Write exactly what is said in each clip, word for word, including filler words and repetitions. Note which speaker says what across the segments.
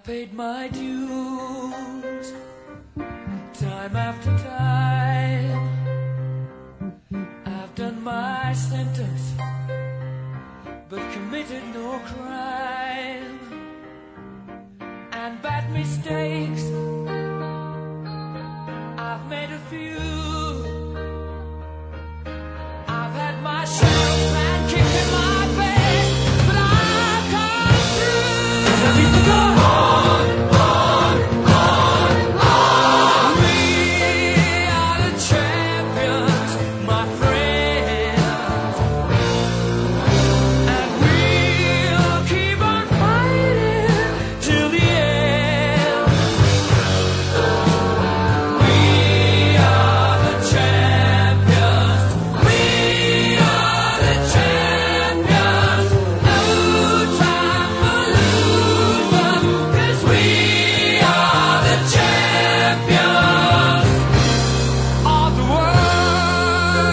Speaker 1: paid my dues time after time. I've done my sentence, but committed no crime. And bad mistakes, I've made a few. I've had my share of sand kicked in my face, but I've come through. And I need to go on, on, on, on. We are the champions, my friends, and we'll keep on fighting till the end. We are the champions. We are the champions. No time for losers, 'cause we are the champions of the world.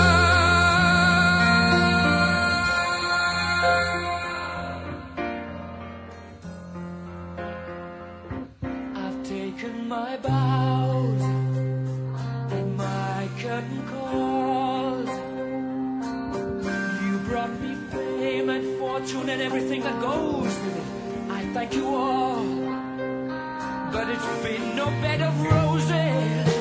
Speaker 1: I've taken my bows and my curtain calls. You brought me fame and fortune and everything that goes with it. I thank you all, but it's been no bed of roses.